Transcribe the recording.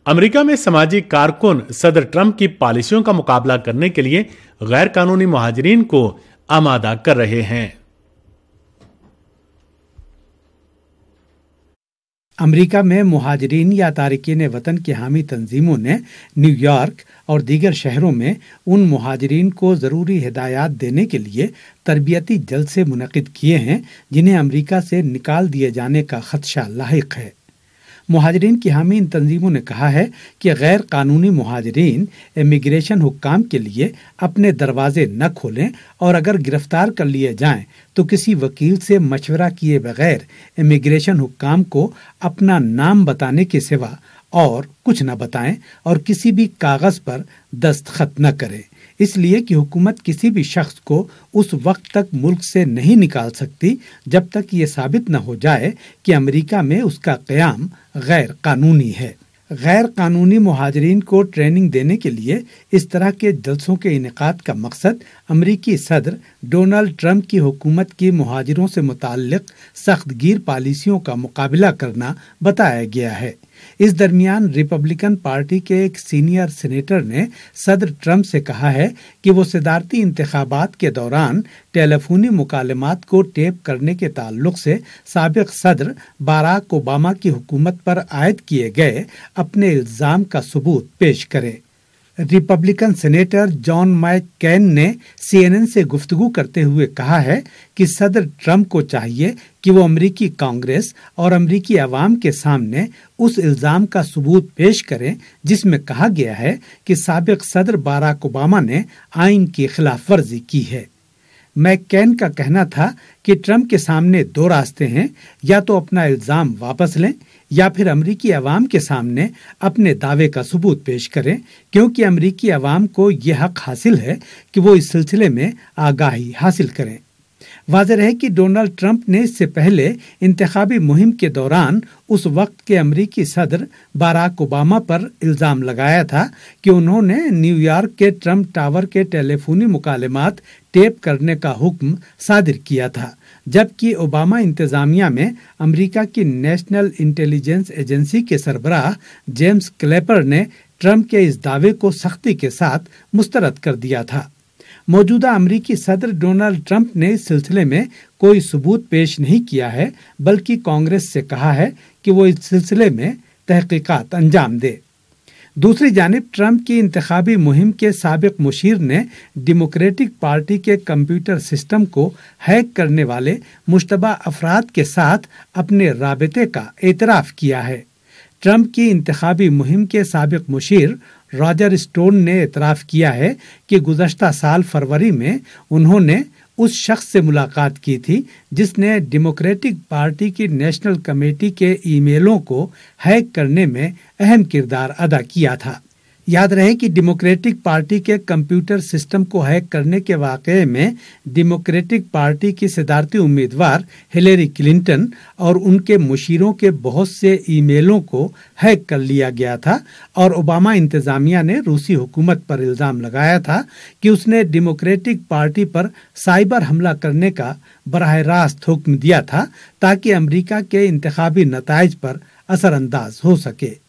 امریکہ میں سماجی کارکن صدر ٹرمپ کی پالیسیوں کا مقابلہ کرنے کے لیے غیر قانونی مہاجرین کو آمادہ کر رہے ہیں۔ امریکہ میں مہاجرین یا تارکین وطن کی حامی تنظیموں نے نیو یارک اور دیگر شہروں میں ان مہاجرین کو ضروری ہدایات دینے کے لیے تربیتی جلسے منعقد کیے ہیں جنہیں امریکہ سے نکال دیے جانے کا خدشہ لاحق ہے۔ مہاجرین کی حامی ان تنظیموں نے کہا ہے کہ غیر قانونی مہاجرین امیگریشن حکام کے لیے اپنے دروازے نہ کھولیں اور اگر گرفتار کر لیے جائیں تو کسی وکیل سے مشورہ کیے بغیر امیگریشن حکام کو اپنا نام بتانے کے سوا اور کچھ نہ بتائیں اور کسی بھی کاغذ پر دستخط نہ کریں، اس لیے کہ حکومت کسی بھی شخص کو اس وقت تک ملک سے نہیں نکال سکتی جب تک یہ ثابت نہ ہو جائے کہ امریکہ میں اس کا قیام غیر قانونی ہے۔ غیر قانونی مہاجرین کو ٹریننگ دینے کے لیے اس طرح کے جلسوں کے انعقاد کا مقصد امریکی صدر ڈونلڈ ٹرمپ کی حکومت کی مہاجروں سے متعلق سخت گیر پالیسیوں کا مقابلہ کرنا بتایا گیا ہے۔ اس درمیان ریپبلکن پارٹی کے ایک سینئر سینیٹر نے صدر ٹرمپ سے کہا ہے کہ وہ صدارتی انتخابات کے دوران ٹیلی فونی مکالمات کو ٹیپ کرنے کے تعلق سے سابق صدر باراک اوباما کی حکومت پر عائد کیے گئے اپنے الزام کا ثبوت پیش کرے۔ Republican senator John McCain نے سی این این سے گفتگو کرتے ہوئے کہا ہے کہ صدر ٹرمپ کو چاہیے کہ وہ امریکی کانگریس اور امریکی عوام کے سامنے اس الزام کا ثبوت پیش کریں جس میں کہا گیا ہے کہ سابق صدر باراک اوباما نے آئین کی خلاف ورزی کی ہے۔ میک کین کا کہنا تھا کہ ٹرمپ کے سامنے دو راستے ہیں، یا تو اپنا الزام واپس لیں یا پھر امریکی عوام کے سامنے اپنے دعوے کا ثبوت پیش کریں، کیونکہ امریکی عوام کو یہ حق حاصل ہے کہ وہ اس سلسلے میں آگاہی حاصل کریں۔ واضح رہے کہ ڈونلڈ ٹرمپ نے اس سے پہلے انتخابی مہم کے دوران اس وقت کے امریکی صدر باراک اوباما پر الزام لگایا تھا کہ انہوں نے نیو یارک کے ٹرمپ ٹاور کے ٹیلی فونی مکالمات ٹیپ کرنے کا حکم صادر کیا تھا، جبکہ اوباما انتظامیہ میں امریکہ کی نیشنل انٹیلیجنس ایجنسی کے سربراہ جیمز کلیپر نے ٹرمپ کے اس دعوے کو سختی کے ساتھ مسترد کر دیا تھا۔ موجودہ امریکی صدر ڈونلڈ ٹرمپ نے اس سلسلے میں کوئی ثبوت پیش نہیں کیا ہے، بلکہ کانگریس سے کہا ہے کہ وہ اس سلسلے میں تحقیقات انجام دے۔ دوسری جانب ٹرمپ کی انتخابی مہم کے سابق مشیر نے ڈیموکریٹک پارٹی کے کمپیوٹر سسٹم کو ہیک کرنے والے مشتبہ افراد کے ساتھ اپنے رابطے کا اعتراف کیا ہے۔ ٹرمپ کی انتخابی مہم کے سابق مشیر راجر اسٹون نے اعتراف کیا ہے کہ گزشتہ سال فروری میں انہوں نے اس شخص سے ملاقات کی تھی جس نے ڈیموکریٹک پارٹی کی نیشنل کمیٹی کے ای میلوں کو ہیک کرنے میں اہم کردار ادا کیا تھا۔ یاد رہے کہ ڈیموکریٹک پارٹی کے کمپیوٹر سسٹم کو ہیک کرنے کے واقعے میں ڈیموکریٹک پارٹی کی صدارتی امیدوار ہلیری کلنٹن اور ان کے مشیروں کے بہت سے ای میلوں کو ہیک کر لیا گیا تھا، اور اوباما انتظامیہ نے روسی حکومت پر الزام لگایا تھا کہ اس نے ڈیموکریٹک پارٹی پر سائبر حملہ کرنے کا براہ راست حکم دیا تھا تاکہ امریکہ کے انتخابی نتائج پر اثر انداز ہو سکے۔